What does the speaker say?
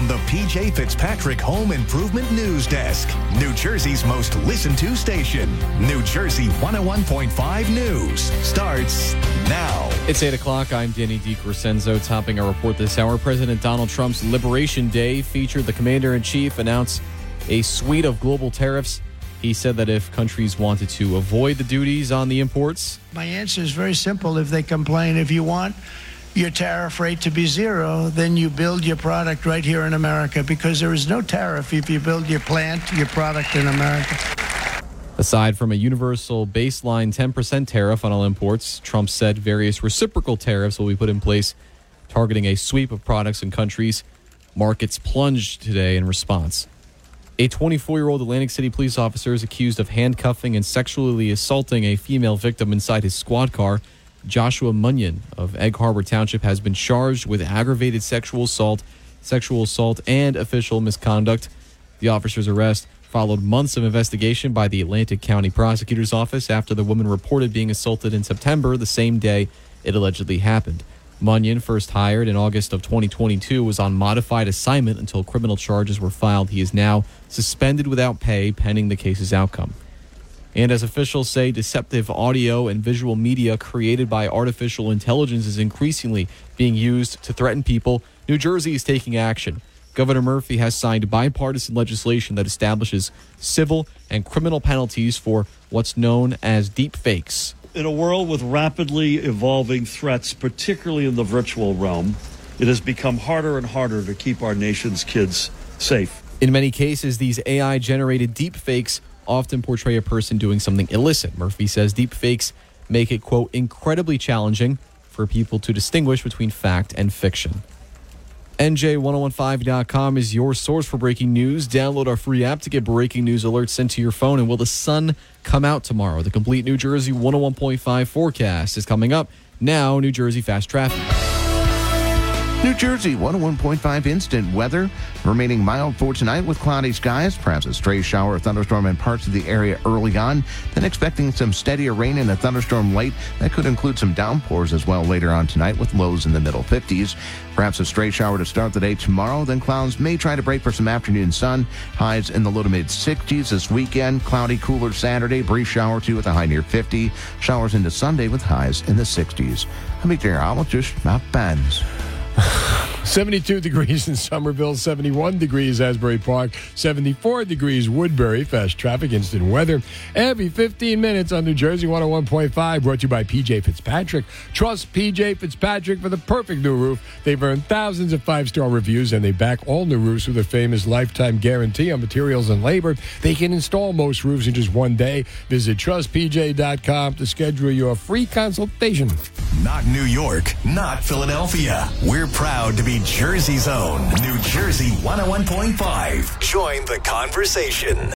from the P.J. Fitzpatrick Home Improvement News Desk. New Jersey's most listened to station. New Jersey 101.5 News starts now. It's 8 o'clock. I'm Danny DiCrescenzo. Topping our report this hour, President Donald Trump's Liberation Day featured the commander-in-chief announce a suite of global tariffs. He said that if countries wanted to avoid the duties on the imports. My answer is very simple. If they complain, if you want your tariff rate to be zero, then you build your product right here in America, because there is no tariff if you build your product in America. Aside from a universal baseline 10% tariff on all imports, Trump said various reciprocal tariffs will be put in place, targeting a sweep of products and countries. Markets plunged today in response. A 24-year-old Atlantic City police officer is accused of handcuffing and sexually assaulting a female victim inside his squad car. Joshua Munyon of Egg Harbor Township has been charged with aggravated sexual assault, and official misconduct. The officer's arrest followed months of investigation by the Atlantic County Prosecutor's Office after the woman reported being assaulted in September, the same day it allegedly happened. Munyon, first hired in August of 2022, was on modified assignment until criminal charges were filed. He is now suspended without pay pending the case's outcome. And as officials say, deceptive audio and visual media created by artificial intelligence is increasingly being used to threaten people. New Jersey is taking action. Governor Murphy has signed bipartisan legislation that establishes civil and criminal penalties for what's known as deep fakes. In a world with rapidly evolving threats, particularly in the virtual realm, it has become harder and harder to keep our nation's kids safe. In many cases, these AI-generated deep fakes often portray a person doing something illicit. Murphy says deep fakes make it, quote, incredibly challenging for people to distinguish between fact and fiction. NJ1015.com is your source for breaking news. Download our free app to get breaking news alerts sent to your phone. And will the sun come out tomorrow? The complete New Jersey 101.5 forecast is coming up. Now, New Jersey Fast Traffic. New Jersey 101.5 instant weather. Remaining mild for tonight with cloudy skies, perhaps a stray shower or thunderstorm in parts of the area early on. Then expecting some steadier rain and a thunderstorm late. That could include some downpours as well later on tonight with lows in the middle 50s. Perhaps a stray shower to start the day tomorrow. Then clouds may try to break for some afternoon sun. Highs in the low to mid 60s this weekend. Cloudy, cooler Saturday. Brief shower too with a high near 50. Showers into Sunday with highs in the 60s. I'm meteorologist Matt Benz. 72 degrees in Somerville, 71 degrees Asbury Park, 74 degrees Woodbury. Fast traffic, instant weather every 15 minutes on New Jersey 101.5. Brought to you by P.J. Fitzpatrick. Trust P.J. Fitzpatrick for the perfect new roof. They've earned thousands of 5-star reviews, and they back all new roofs with a famous lifetime guarantee on materials and labor. They can install most roofs in just one day. Visit trustpj.com to schedule your free consultation. Not New York, not Philadelphia. We're proud to be Jersey's own New Jersey 101.5. Join the conversation.